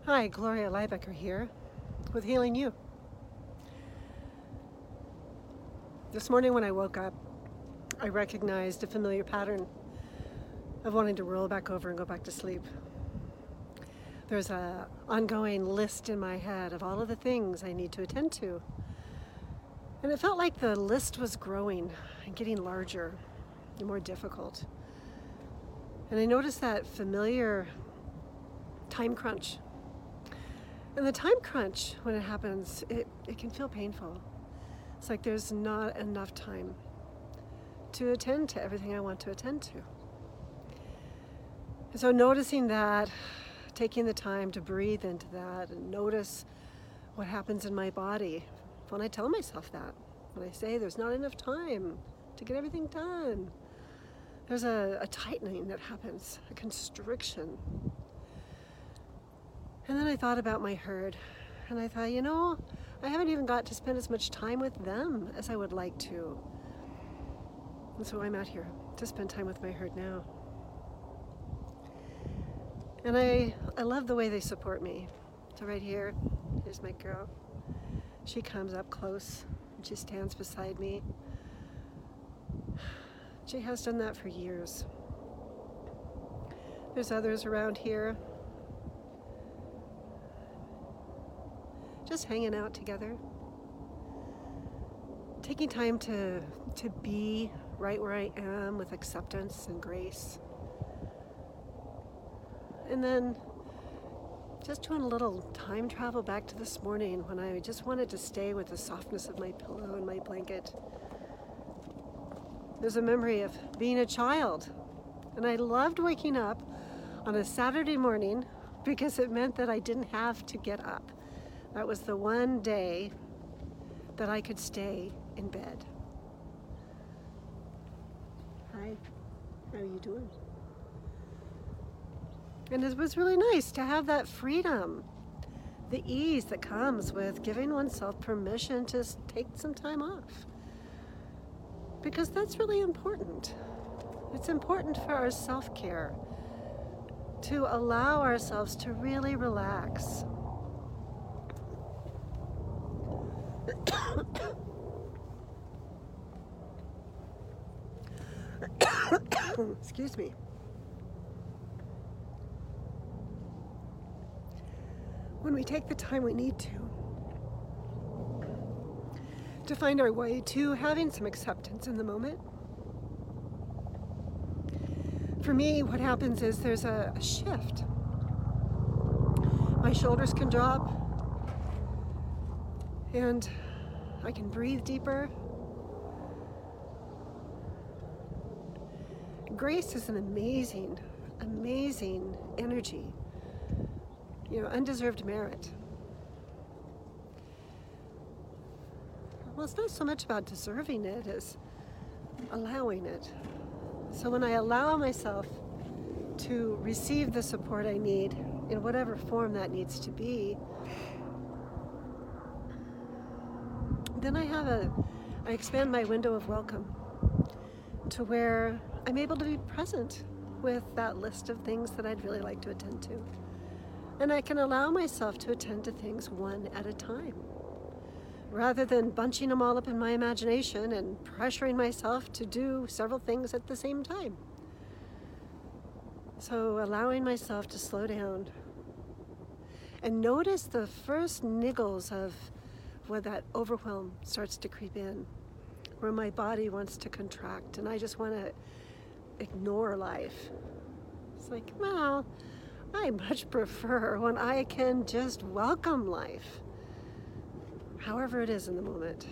Hi, Gloria Leibecker here with Healing You. This morning when I woke up, I recognized a familiar pattern of wanting to roll back over and go back to sleep. There's an ongoing list in my head of all of the things I need to attend to. And it felt like the list was growing and getting larger and more difficult. And I noticed that familiar time crunch. And the time crunch, when it happens, it can feel painful. It's like there's not enough time to attend to everything I want to attend to. And so noticing that, taking the time to breathe into that and notice what happens in my body when I tell myself that, when I say there's not enough time to get everything done. There's a tightening that happens, a constriction. And then I thought about my herd, and I thought, I haven't even got to spend as much time with them as I would like to. And so I'm out here to spend time with my herd now. And I love the way they support me. So right here's my girl. She comes up close and she stands beside me. She has done that for years. There's others around here, just hanging out together, taking time to be right where I am with acceptance and grace. And then just doing a little time travel back to this morning when I just wanted to stay with the softness of my pillow and my blanket. There's a memory of being a child, and I loved waking up on a Saturday morning because it meant that I didn't have to get up. That was the one day that I could stay in bed. Hi, how are you doing? And it was really nice to have that freedom, the ease that comes with giving oneself permission to take some time off. Because that's really important. It's important for our self-care to allow ourselves to really relax. Excuse me. When we take the time we need to find our way to having some acceptance in the moment. For me, what happens is there's a shift. My shoulders can drop, and I can breathe deeper. Grace is an amazing, amazing energy. Undeserved merit. Well, it's not so much about deserving it as allowing it. So when I allow myself to receive the support I need in whatever form that needs to be, then I expand my window of welcome to where I'm able to be present with that list of things that I'd really like to attend to. And I can allow myself to attend to things one at a time, rather than bunching them all up in my imagination and pressuring myself to do several things at the same time. So allowing myself to slow down and notice the first niggles of where that overwhelm starts to creep in, where my body wants to contract and I just want to ignore life. It's like, well, I much prefer when I can just welcome life, however it is in the moment.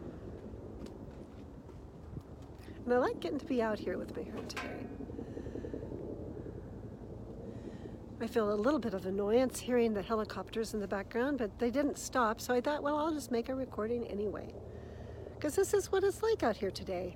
And I like getting to be out here with my herd today. I feel a little bit of annoyance hearing the helicopters in the background, but they didn't stop, so I thought, well, I'll just make a recording anyway, because this is what it's like out here today.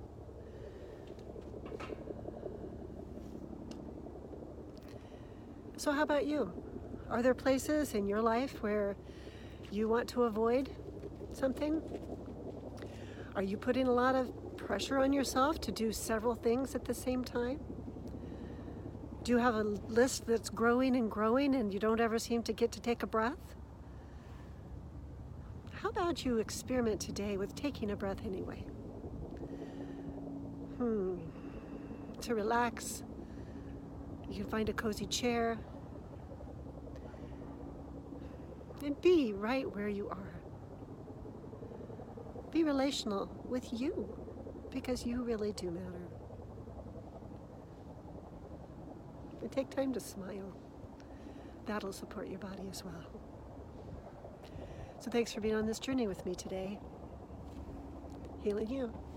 So how about you? Are there places in your life where you want to avoid something? Are you putting a lot of pressure on yourself to do several things at the same time? Do you have a list that's growing and growing and you don't ever seem to get to take a breath? How about you experiment today with taking a breath anyway? To relax, you can find a cozy chair and be right where you are. Be relational with you because you really do matter. And take time to smile. That'll support your body as well. So thanks for being on this journey with me today. Healing you.